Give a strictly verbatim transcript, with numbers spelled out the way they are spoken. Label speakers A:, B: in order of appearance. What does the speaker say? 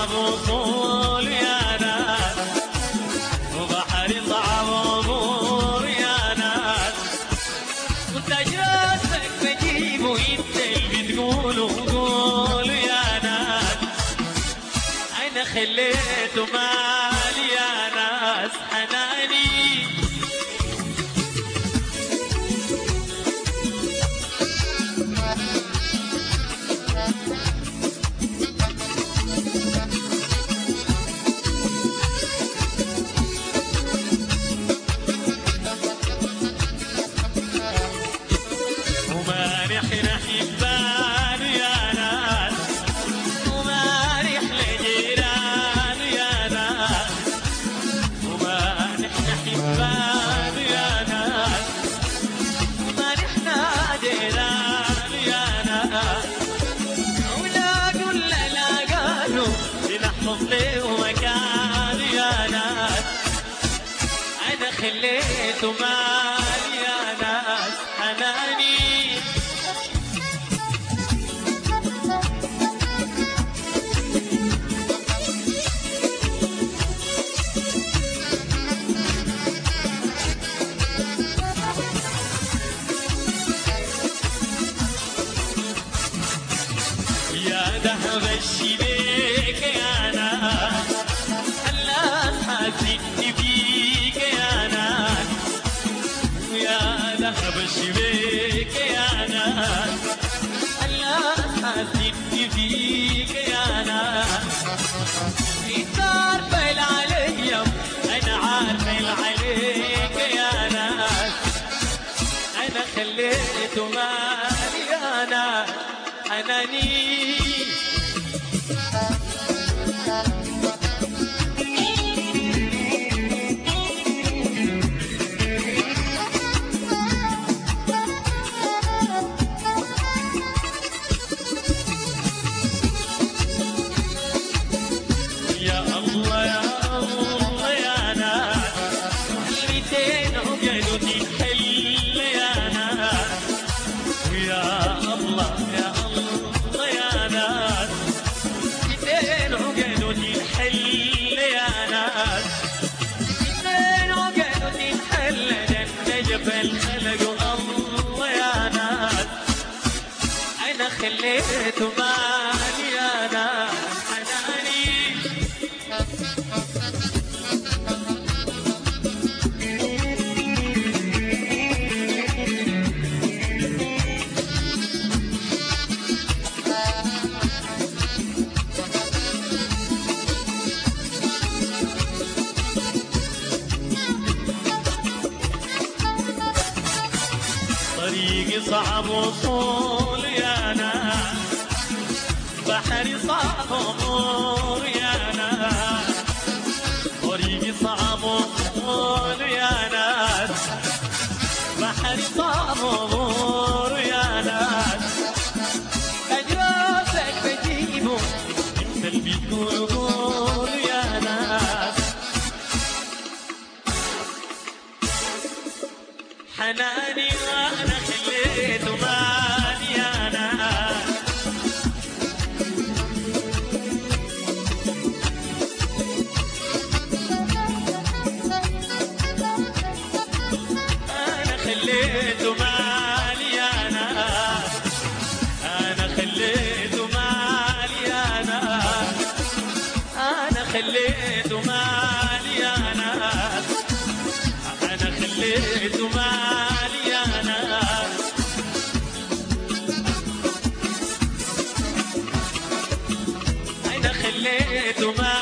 A: صعب وصول يا ناس، وبحري صعب وامور يا ناس، وانت جاسك بجيب وانت اللي بتقول وقول يا ناس. انا خليته مالي يا ناس حناني، ومانحنا حبان يا ناس، ومانح لجيران يا ناس، ومانحنا حبان يا ناس، ومانحنا جيران يا ناس. ولا قل لا قالوا لنحفظ له مكان يا ناس. انا خليته مالي يا ناس حناني، يا ذهب الشبيك يا ناس، الناس حاسين فيك يا ناس. يا ذهب الشبيك يا ناس، الناس حاسين فيك يا ناس. انت عارفه العليا انا عارفه العليك يا ناس. انا خليته مالي يا ناس حناني، يا الله يا الله يا ناس. ميتين عقد وتنحل يا ناس، ويا الله يا الله يا ناس. ميتين عقد وتنحل يا ناس، ميتين عقد وتنحل نجف الخلق الله يا ناس. انا خليته مالي يا ناس حناني، طريقي صعب وصول يا ناس، بحري صعب امور يا ناس. طريقي صعب وصول يا ناس، بحري صعب امور يا ناس. اجراسك بجيبه انت اللي بتقول قول يا ناس. حناني وانا خليته مالي يا ناس. انا خليته مالي يا ناس. انا خليته مالي يا ناس. انا خليته مالي يا ناس. انا خليته مالي يا ناس. انا خليته مالي